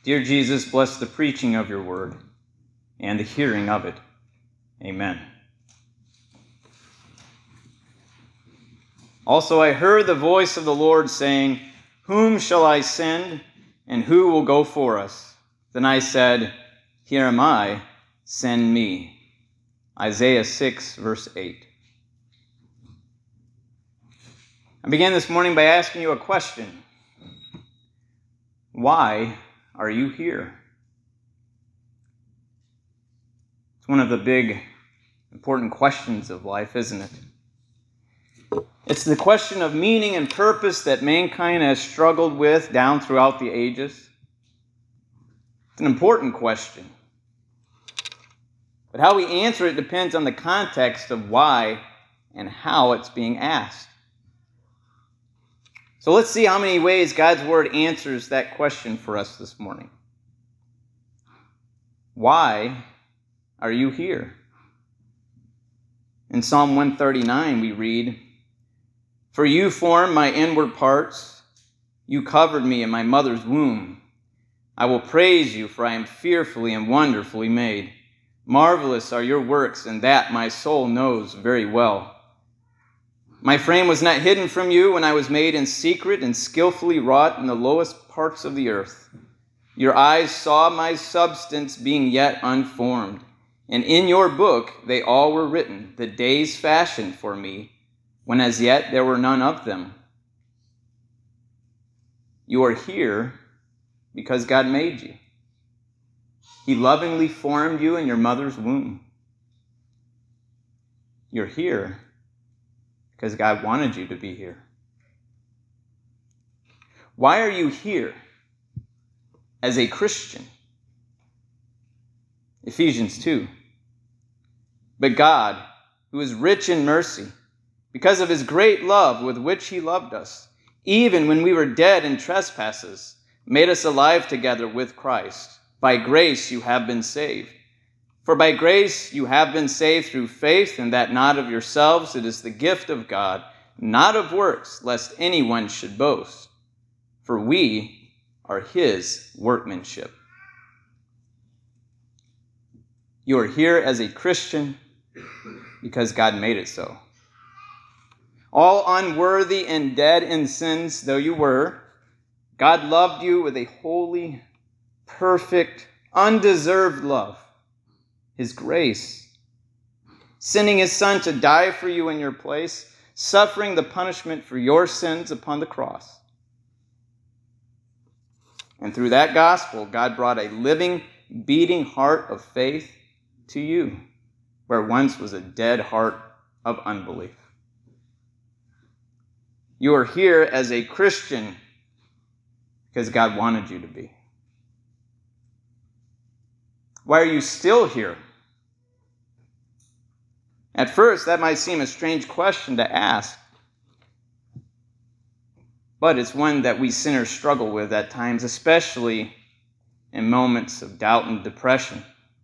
Dear Jesus, bless the preaching of your word and the hearing of it. Amen. Also I heard the voice of the Lord saying, Whom shall I send, and who will go for us? Then I said, Here am I, send me. Isaiah 6, verse 8. I began this morning by asking you a question. Why are you here? It's one of the big, important questions of life, isn't it? It's the question of meaning and purpose that mankind has struggled with down throughout the ages. It's an important question. But how we answer it depends on the context of why and how it's being asked. So let's see how many ways God's Word answers that question for us this morning. Why are you here? In Psalm 139 we read, For you formed my inward parts, you covered me in my mother's womb. I will praise you, for I am fearfully and wonderfully made. Marvelous are your works, and that my soul knows very well. My frame was not hidden from you when I was made in secret and skillfully wrought in the lowest parts of the earth. Your eyes saw my substance being yet unformed, and in your book they all were written, the days fashioned for me, when as yet there were none of them. You are here because God made you. He lovingly formed you in your mother's womb. You're here because God wanted you to be here. Why are you here as a Christian? Ephesians 2. But God, who is rich in mercy, because of his great love with which he loved us, even when we were dead in trespasses, made us alive together with Christ. By grace you have been saved. For by grace you have been saved through faith, and that not of yourselves, it is the gift of God, not of works, lest anyone should boast. For we are his workmanship. You are here as a Christian because God made it so. All unworthy and dead in sins though you were, God loved you with a holy, perfect, undeserved love. His grace, sending his Son to die for you in your place, suffering the punishment for your sins upon the cross. And through that gospel, God brought a living, beating heart of faith to you, where once was a dead heart of unbelief. You are here as a Christian because God wanted you to be. Why are you still here? At first, that might seem a strange question to ask, but it's one that we sinners struggle with at times, especially in moments of doubt and depression.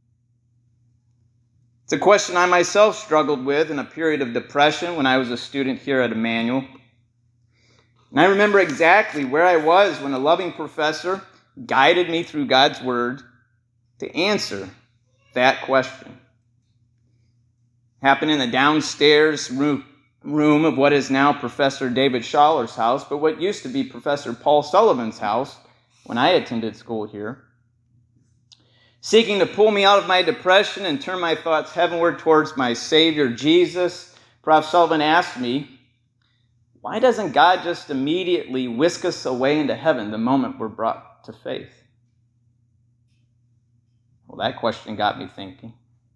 It's a question I myself struggled with in a period of depression when I was a student here at Emmanuel. And I remember exactly where I was when a loving professor guided me through God's Word to answer that question. Happened in the downstairs room of what is now Professor David Scholler's house, but what used to be Professor Paul Sullivan's house when I attended school here. Seeking to pull me out of my depression and turn my thoughts heavenward towards my Savior Jesus, Prof. Sullivan asked me, why doesn't God just immediately whisk us away into heaven the moment we're brought to faith? Well, that question got me thinking.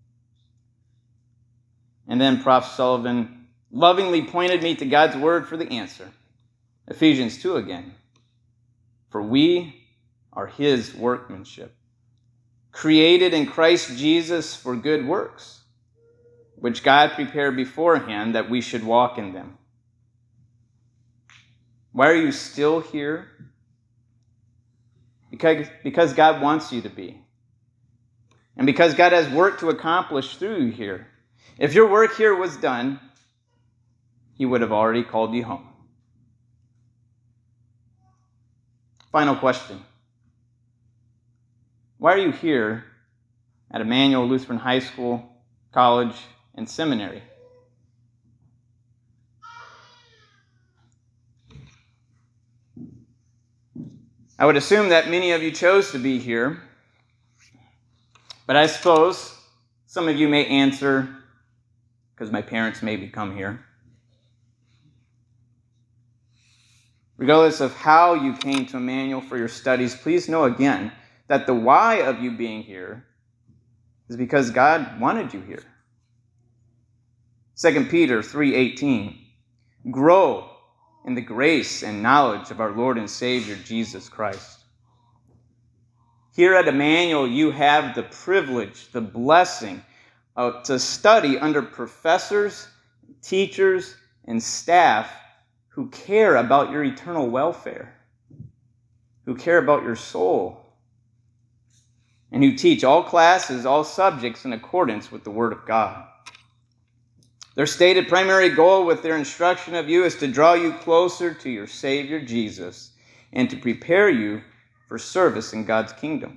And then Prof. Sullivan lovingly pointed me to God's Word for the answer. Ephesians 2 again. For we are his workmanship, created in Christ Jesus for good works, which God prepared beforehand that we should walk in them. Why are you still here? Because God wants you to be. And because God has work to accomplish through you here. If your work here was done, he would have already called you home. Final question. Why are you here at Emmanuel Lutheran High School, college, and seminary? I would assume that many of you chose to be here, but I suppose some of you may answer, because my parents made me come here. Regardless of how you came to Emmanuel for your studies, please know again that the why of you being here is because God wanted you here. 2 Peter 3:18, grow in the grace and knowledge of our Lord and Savior, Jesus Christ. Here at Emmanuel, you have the privilege, the blessing to study under professors, teachers, and staff who care about your eternal welfare, who care about your soul, and who teach all classes, all subjects in accordance with the Word of God. Their stated primary goal with their instruction of you is to draw you closer to your Savior, Jesus, and to prepare you for service in God's kingdom.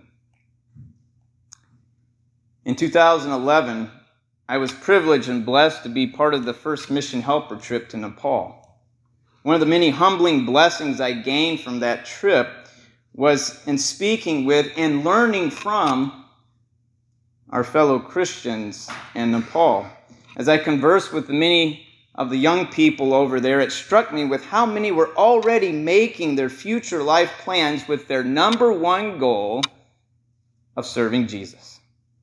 In 2011, I was privileged and blessed to be part of the first mission helper trip to Nepal. One of the many humbling blessings I gained from that trip was in speaking with and learning from our fellow Christians in Nepal. As I conversed with many of the young people over there, it struck me with how many were already making their future life plans with their number one goal of serving Jesus.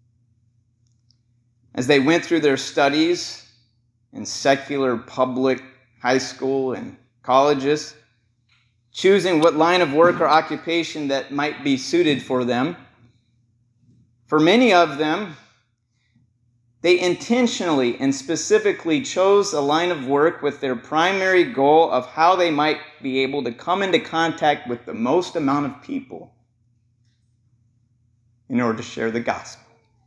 As they went through their studies in secular public high school and colleges, choosing what line of work or occupation that might be suited for them, for many of them, they intentionally and specifically chose a line of work with their primary goal of how they might be able to come into contact with the most amount of people in order to share the gospel.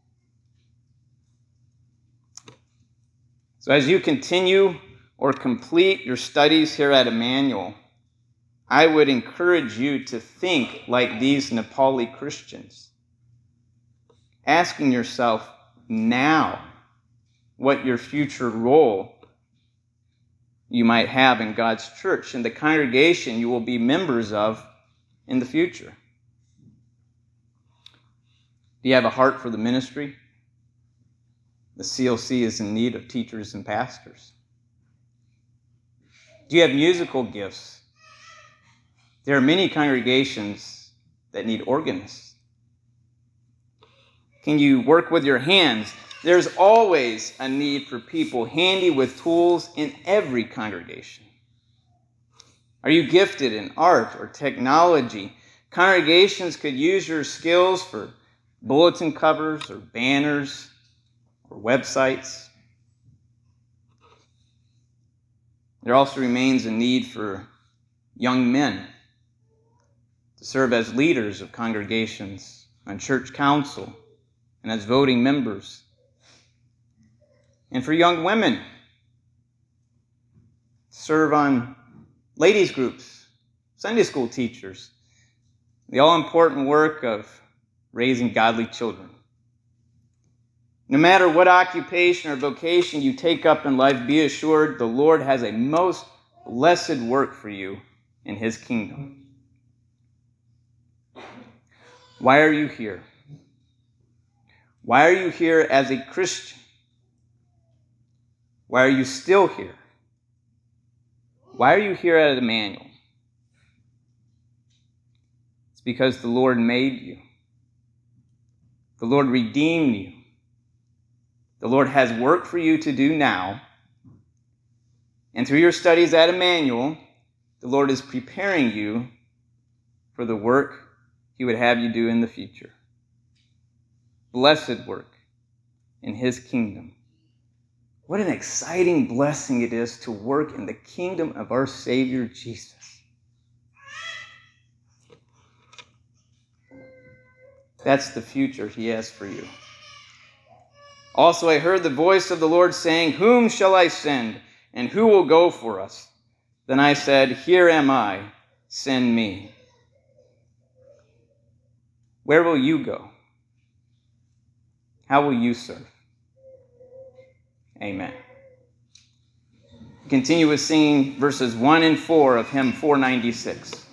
So as you continue or complete your studies here at Emmanuel, I would encourage you to think like these Nepali Christians, asking yourself now what your future role you might have in God's church and the congregation you will be members of in the future. Do you have a heart for the ministry? The CLC is in need of teachers and pastors. Do you have musical gifts? There are many congregations that need organists. Can you work with your hands? There's always a need for people handy with tools in every congregation. Are you gifted in art or technology? Congregations could use your skills for bulletin covers or banners or websites. There also remains a need for young men to serve as leaders of congregations on church council and as voting members. And for young women to serve on ladies' groups, Sunday school teachers, the all-important work of raising godly children. No matter what occupation or vocation you take up in life, be assured the Lord has a most blessed work for you in His kingdom. Why are you here? Why are you here as a Christian? Why are you still here? Why are you here at Emmanuel? It's because the Lord made you. The Lord redeemed you. The Lord has work for you to do now. And through your studies at Emmanuel, the Lord is preparing you for the work He would have you do in the future. Blessed work in His kingdom. What an exciting blessing it is to work in the kingdom of our Savior Jesus. That's the future He has for you. Also, I heard the voice of the Lord saying, "Whom shall I send, and who will go for us?" Then I said, "Here am I, send me." Where will you go? How will you serve? Amen. Continue with singing verses 1 and 4 of hymn 496.